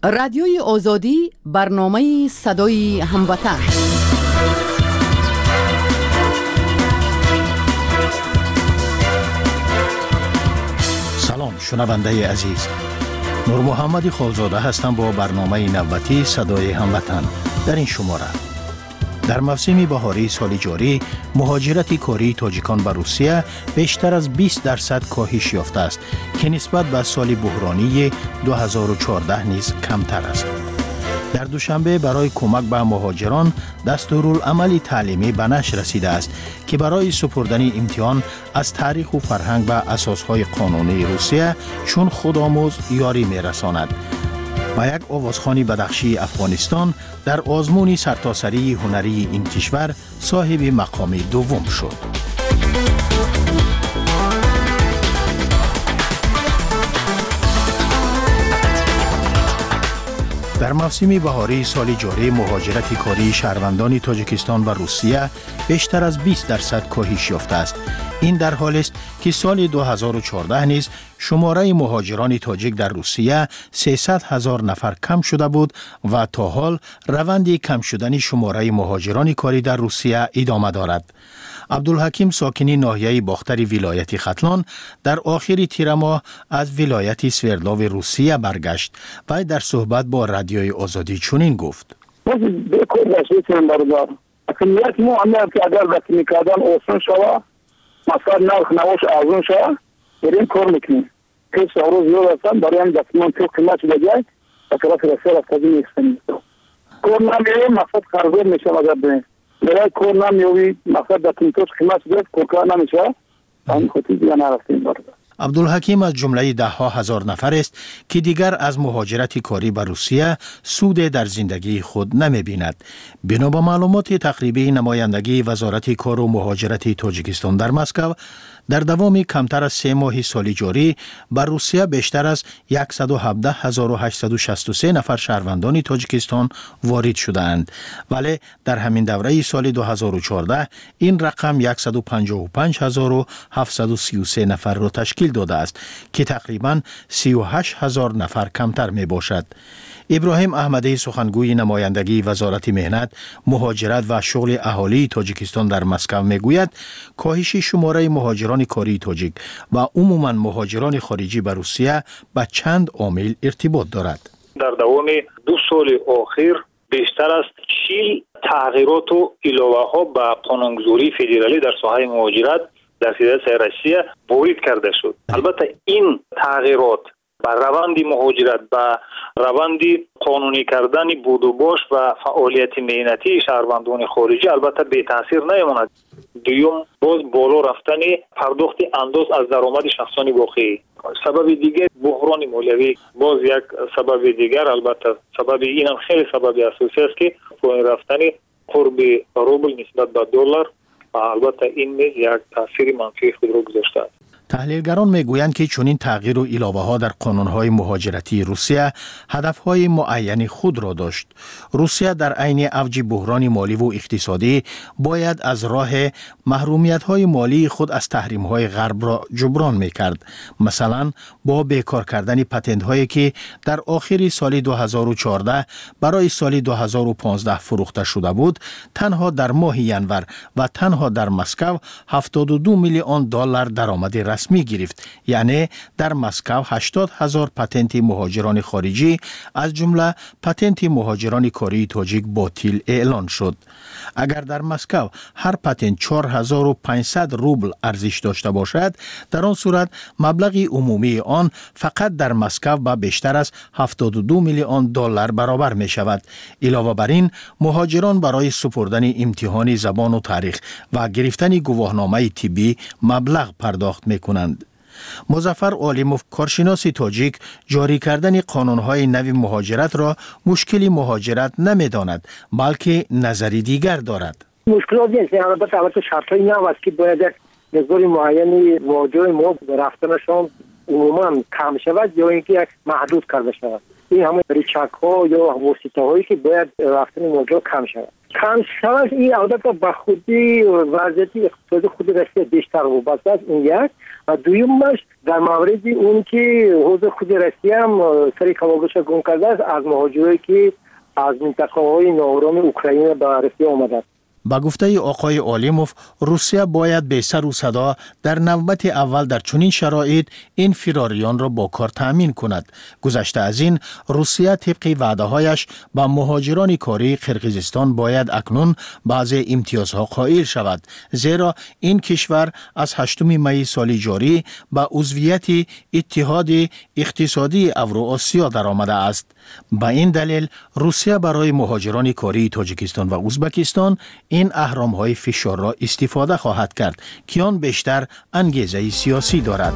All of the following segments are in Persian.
رادیوی آزادی برنامه صدای هموطن. سلام شنونده عزیز، نور محمد خالزاده هستم با برنامه نوبتی صدای هموطن. در این شماره در موسم بهاری سال جاری مهاجرت کاری تاجیکان به روسیه بیشتر از 20% کاهش یافته است که نسبت به سال بحرانی 2014 نیز کمتر است. در دوشنبه برای کمک به مهاجران دستورالعمل تعلیمی به نشر رسیده است که برای سپردن امتحان از تاریخ و فرهنگ به اساسهای قانونی روسیه چون خودآموز یاری می‌رساند. و یک آوازخوان بدخشی افغانستان در آزمون سرتاسری هنری این کشور صاحب مقام دوم شد. در موسم بهاری سال جاری مهاجرت کاری شهروندان تاجیکستان و روسیه بیشتر از 20% کاهش یافته است. این در حالی است که سال 2014 نیز شماره مهاجران تاجیک در روسیه 300,000 نفر کم شده بود و تا حال روند کم شدن شماره مهاجران کاری در روسیه ادامه دارد. عبدالحکیم ساکنی ناحیه باختر ولایت ختلان در آخر تیر ماه از ولایت سوردلاو روسیه برگشت و در صحبت با رادیوی آزادی چنین گفت: اقلیت ما همه که اگر رسمی کردن آسان شوه مثلا نرخ نواش ارزون شوه بریم کار میکنیم. که سهرو زیاد هستن برای هم دستمان تو قیمت بجای و طرف رسیل از تازی نیستنیم. کار نمیوی مقصد خرزور میشه مگر بریم. برای کار نمیوی مقصد دستمان توش قیمت بجای کار نمیشه همین خودی دیگه نرفتیم برده. عبدالحکیم از جمله 10,000 نفر است که دیگر از مهاجرت کاری به روسیه سود در زندگی خود نمی بیند. بنا به معلومات تقریبی نمایندگی وزارت کار و مهاجرت تاجیکستان در مسکو، در دوام کمتر از 3 ماه سال جاری بر روسیه بیشتر از 117,863 نفر شهروندان تاجیکستان وارد شدند، ولی در همین دوره سال 2014 این رقم 155,733 نفر را تشکیل داده است که تقریباً 38,000 نفر کمتر می باشد. ابراهیم احمدی سخنگوی نمایندگی وزارت مهنت، مهاجرت و شغل اهالی تاجیکستان در مسکو میگوید کاهش شماره مهاجران کاری تاجیک و عموماً مهاجران خارجی به روسیه به چند عامل ارتباط دارد. در دوام 2 سال اخیر بیشتر از 40 تغییرات و اضافه ها به قانونگذاری فدرالی در ساحه مهاجرت در فدراسیون روسیه وارد کرده شد. البته این تغییرات با روند مهاجرت و روند قانونی کردن بود و باش و فعالیت مهنتی شهروندان خارجی البته بی تاثیر نمیماند. دوم باز بالا رفتن پرداخت انداز از درآمد شخصانی واقعی. سبب دیگر بحران مالیوی باز یک سبب دیگر، البته سبب این هم خیلی سبب اساسی است که پایین رفتن قرب روبل نسبت به دلار و البته این نیز یک تاثیر منفی خود را گذاشته است. تحلیلگران میگویند که چنین تغییر و علاوه ها در قانونهای مهاجرتی روسیه هدفهای معین خود را داشت. روسیه در عین اوج بحران مالی و اقتصادی باید از راه محرومیت‌های مالی خود از تحریم‌های غرب را جبران می‌کرد. مثلا با بیکار کردن پتنت‌هایی که در آخر سال 2014 برای سال 2015 فروخته شده بود، تنها در ماه ینور و تنها در مسکو 72 میلیون دلار درآمد رسمی گرفت. یعنی در مسکو 80,000 پتنت مهاجران خارجی از جمله پتنت مهاجران کاری تاجیک باطل اعلان شد. اگر در مسکو هر پتنت 4,500 روبل ارزش داشته باشد، در آن صورت مبلغ عمومی آن فقط در مسکو به بیشتر از 72 میلیون دلار برابر می شود. علاوه بر این مهاجران برای سپردن امتحان زبان و تاریخ و گرفتن گواهنامه طبی مبلغ پرداخت می کنند. مظفر عالموف کارشناس تاجیک جاری کردن قانونهای نوی مهاجرت را مشکلی مهاجرت نمی داند بلکه نظری دیگر دارد. مشکلات نیست، البته شرطی نو است که باید یک مقدار معینی واجه ما رفتنشان عموما کم شود یا اینکه یک محدود کرده شود. این همه ریچک ها یا واسطه هایی که باید رفتن موجه کم شود. کم شود این البته به خودی وضعیت اقتصادی خود روسیه بیشتر وابسته است. این یک. و دویمش در مورد اون که حوزه خود روسیه هم سری کمابیش گم کرده است از مهاجرایی که از منطقه های ناآرام اوکراین به روسیه آمده است. با گفته آقای آلیموف، روسیه باید به سر و صدا در نوبت اول در چنین شرایط این فراریان را با کار تأمین کند. گذشته از این، روسیه طبق وعده هایش با مهاجران کاری قرقیزستان باید اکنون بعضی امتیازها قائل شود، زیرا این کشور از 8 می سال جاری به عضویت اتحاد اقتصادی اوراسیا درآمده است. با این دلیل روسیه برای مهاجران کاری تاجیکستان و ازبکستان این اهرام‌های فشار را استفاده خواهد کرد که آن بیشتر انگیزه سیاسی دارد.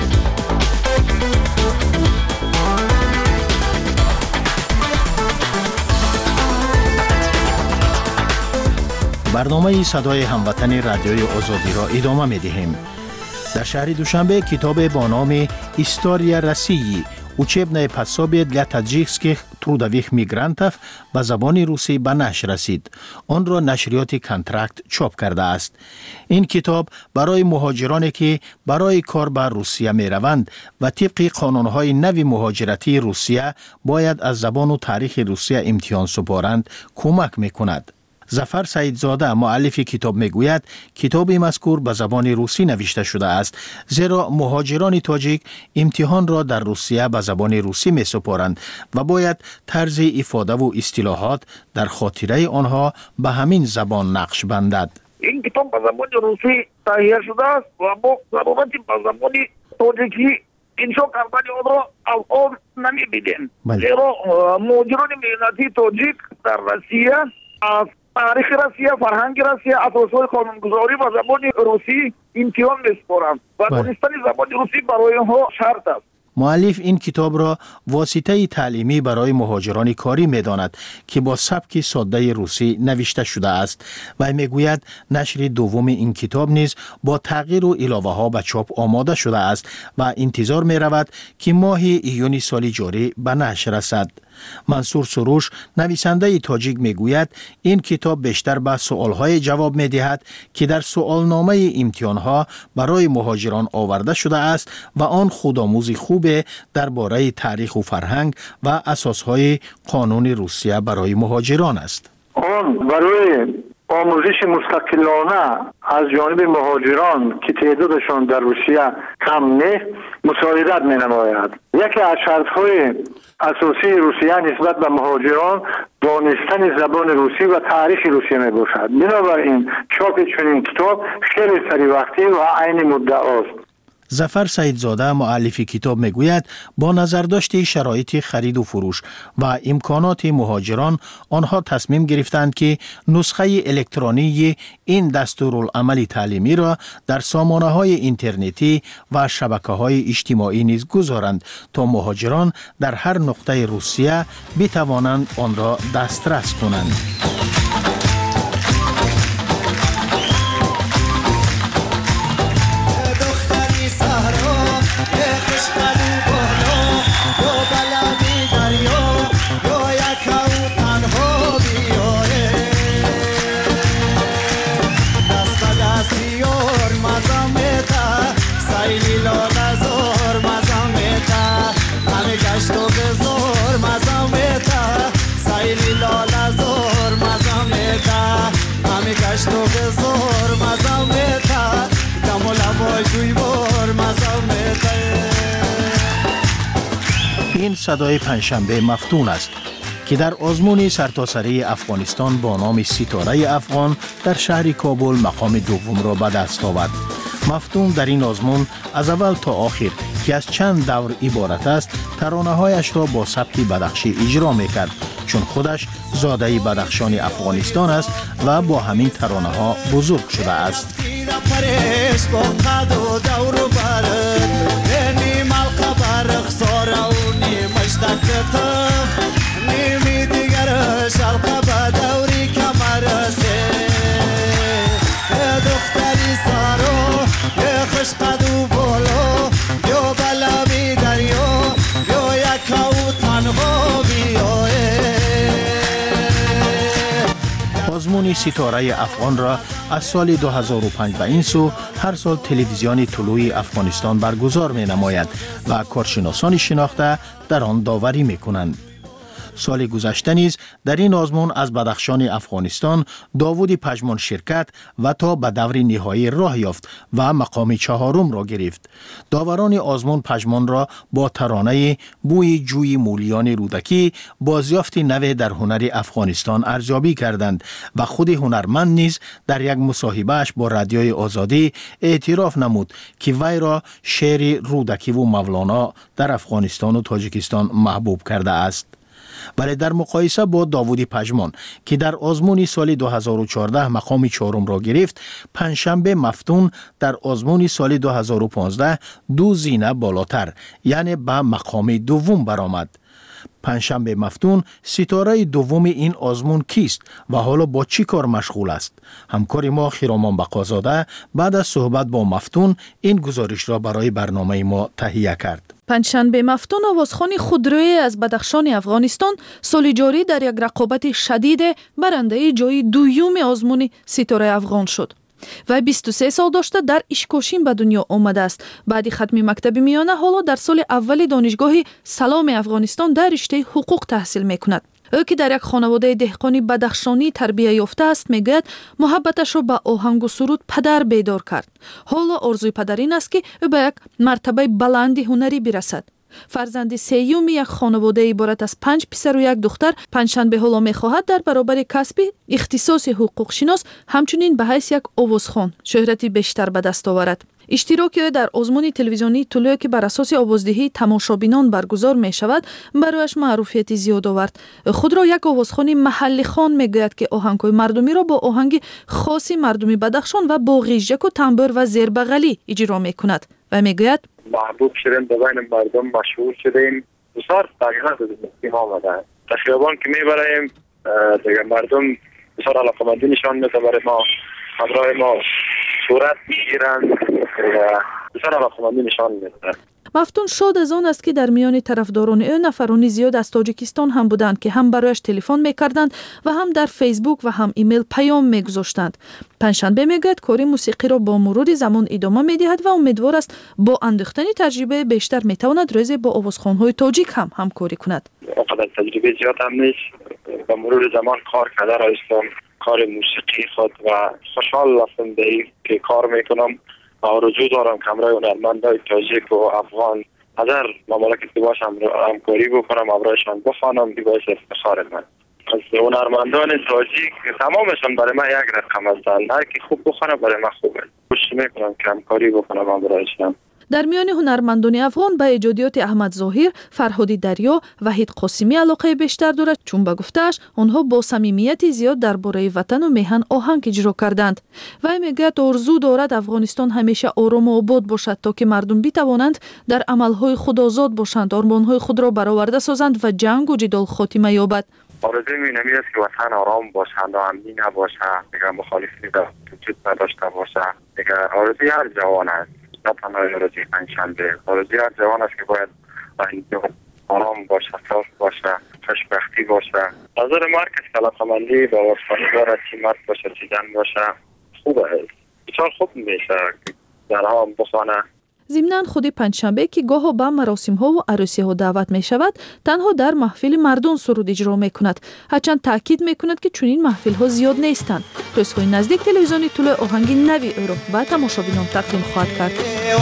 برنامه صدای هموطن رادیوی آزادی را ادامه می‌دهیم. در شهر دوشنبه کتاب با نام «История России» учебное пособие для таджикских трудовых мигрантов به زبان روسی به نشر رسید. آن را نشریات کنترکت چاپ کرده است. این کتاب برای مهاجرانی که برای کار به روسیه می روند و طبق قانونهای نو مهاجرتی روسیه باید از زبان و تاریخ روسیه امتحان سپارند کمک می کند. ظفر سعیدزاده مؤلف کتاب میگوید کتاب مذکور به زبان روسی نوشته شده است، زیرا مهاجران تاجیک امتحان را در روسیه به زبان روسی می سپارند و باید طرز افاده و اصطلاحات در خاطره آنها به همین زبان نقش بندد. این کتاب به زبان روسی تهیه شده است و ما ضرورتی به زبان تاجیکی انشا کردن آن را الان نمی‌بینیم. زیرا مهاجران ملتی تاجیک در روسیه از تاریخ روسیه، فرهنگ روسیه، اساسهای قانونگذاری و زبان روسی امتحان می‌سپارند و دانستن زبان روسی برای آنها شرط است. مؤلف این کتاب را واسطه تعلیمی برای مهاجران کاری می‌داند که با سبک ساده روسی نوشته شده است و میگوید نشر دوم این کتاب نیز با تغییر و علاوه‌ها به چاپ آماده شده است و انتظار می‌رود که ماه ایون سال جاری به نشر رسد. منصور سروش نویسنده تاجیک میگوید این کتاب بیشتر به سوالهای جواب میدهد که در سوالنامه امتحانها برای مهاجران آورده شده است و آن خودآموزی خوب درباره تاریخ و فرهنگ و اساسهای قانون روسیه برای مهاجران است. آن برای آموزش مستقلانه از جانب مهاجران که تعدادشان در روسیه کم نیست مساعدت می نماید. یکی از شرط‌های اساسی روسیه نسبت به مهاجران دانستن زبان روسی و تاریخ روسیه می باشد. بنابراین چاپ چنین کتاب خیلی سریع وقتی و عین مدت است. ظفر سعیدزاده مؤلف کتاب میگوید با نظر داشته شرایط خرید و فروش و امکانات مهاجران آنها تصمیم گرفتند که نسخه الکترونی این دستورالعمل تعلیمی را در سامانه‌های اینترنتی و شبکه‌های اجتماعی نیز گذارند تا مهاجران در هر نقطه روسیه بتوانند آن را دسترس کنند. این صدای پنجشنبه مفتون است که در آزمون سرتاسری افغانستان با نام ستاره افغان در شهر کابل مقام دوم را به دست آورد. مفتون در این آزمون از اول تا آخر که از چند دور عبارت است ترانه‌هایش را با سبک بدخشی اجرا می‌کرد، چون خودش زاده بدخشان افغانستان است و با همین ترانه‌ها بزرگ شده است. نام ستاره افغان را از سال 2005 به این سو هر سال تلویزیون طلوع افغانستان برگزار می نماید و کارشناسان شناخته در آن داوری می کنند. سال گذشته نیز در این آزمون از بدخشان افغانستان داوود پژمان شرکت و تا به دور نهایی راه یافت و مقام 4 را گرفت. داوران آزمون پژمان را با ترانه بوی جوی مولیان رودکی بازیافت نو در هنر افغانستان ارزیابی کردند و خود هنرمند نیز در یک مصاحبهش با رادیوی آزادی اعتراف نمود که وی را شعر رودکی و مولانا در افغانستان و تاجیکستان محبوب کرده است. ولی در مقایسه با داوود پژمان که در آزمون سال 2014 مقام 4 را گرفت، پنجشنبه مفتون در آزمون سال 2015 2 زینه بالاتر یعنی به مقام 2 برآمد. پنجشنبه مفتون ستاره دوم این آزمون کیست و حالا با چی کار مشغول است؟ همکار ما خیرامان بقازاده بعد از صحبت با مفتون این گزارش را برای برنامه ما تهیه کرد. پنجشنبه مفتون آوازخوان خودرویی از بدخشان افغانستان سال جاری در یک رقابت شدید برنده جای 2 آزمون ستاره افغان شد. و 23 سال داشته در اشکوشین به دنیا آمده است. بعد ختم مکتب میانه حالا در سال اول دانشگاه سلام افغانستان در رشته حقوق تحصیل میکند. او که در یک خانواده دهقانی بدخشانی تربیت یافته است میگوید محبتش را به آهنگ و سرود پدر بیدار کرد. حالا آرزوی پدر این است که او به یک مرتبه بلند هنری برسد. فرزند سیوم یک خانواده عبارت از 5 پسر و 1 دختر پنجشنبه حالا میخواهد در برابر کسب اختصاص حقوق شناس همچنین به حیث یک آوازخوان شهرتی بیشتر به دست آورد. اشتراک در آزمون تلویزیونی طلوع که بر اساس آوازدهی تماشابینان برگزار می شود برایش معروفیت زیاد آورد. خود را یک آوازخوان محلی خوان میگوید که آهنگ‌های مردمی را با آهنگ خاصی مردمی بدخشان و با غیژک و تنبور و زیربغلی اجرا میکند و میگوید محبوب شدیم به بین مردم مشهور شدیم. بسیار تغییرات در آمده. در خیابان که میبریم دیگه مردم بسیار علاقمندی نشان میده برای ما، همراه ما صورت میگیرند، بسیار علاقمندی نشان میده. مفتون شاد از آن است که در میان طرفداران او نفرانی زیاد از تاجیکستان هم بودند که هم برایش تلفن میکردند و هم در فیسبوک و هم ایمیل پیام میگذاشتند. پنجشنبه میگوید کار موسیقی را با مرور زمان ادامه میدهد و امیدوار است با اندوختن تجربه بیشتر میتواند روزی با آوازخوان‌های تاجیک هم همکاری کند. اونقدر تجربه زیاد هم نیست. با مرور زمان کار کرده رایستم کار موسیقی خود و خوشحال هستم به این که کار میکنم. آرزو دارم که همراه هنرمندای تاجیک و افغان از هر مملکتی باشم همکاری بکنم، همراهشان بخوانم، که باعث افتخار من. از هنرمندان تاجیک تمامشان برای من یک رقم هستند. هر کی خوب بخونه برای من خوبه. کوشش میکنم که همکاری بکنم همراهشان. در میان هنرمندان افغان به ایجادیات احمد ظاهر، فرهادی دریا، وحید قاسمی علاقه بیشتر دارد چون به گفته‌اش آنها با صمیمیت زیاد درباره وطن و میهن آهنگ اجرا کردند. و میگوید آرزو دارد افغانستان همیشه آرام و آباد باشد تا که مردم بتوانند در عملهای خود آزاد باشند، آرمانهای خود را برآورده سازند و جنگ و جدال خاتمه یابد. آرزوی من این است که وطن آرام باشند و امنی نباشه، دیگه مخالفتی وجود نداشته باشه. دیگه آرزوی هر جوان است. نه تنها آرزوی پنجشنبه، آرزوی هر جوان است که باید آرام باشه، صاف باشه، خوشبختی باشه. نظر من که علاقه‌مندی با آوازخوانی دارد، چی مرد باشه چی زن باشه خوبه. بسیار خوب میشه که درها هم بخوانه. ضمناً خود پنجشنبه که گاه به مراسم‌ها و عروسی‌ها دعوت می‌شود، تنها در محفل مردم سرود اجرا می‌کند. هرچند تاکید می‌کند که چنین محفل‌ها زیاد نیستند. روزهای نزدیک تلویزیون طلوع آهنگ نوی او را به تماشابینان تقدیم خواهد کرد.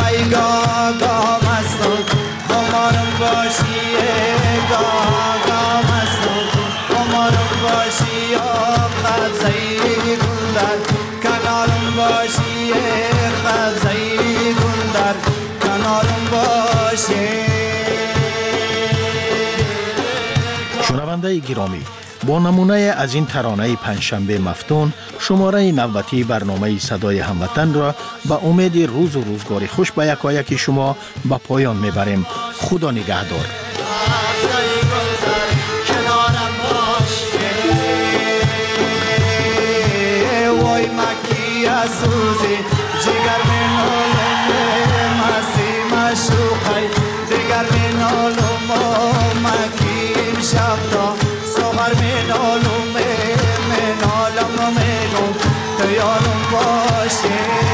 شنونده گرامی، با نمونه از این ترانه پنجشنبه مفتون شماره نوبتی برنامه صدای هموطن را به امید روز و روزگار خوش به یکایک شما به پایان میبریم. خدا نگهدار. شب تا سحر می نالم یارم باشه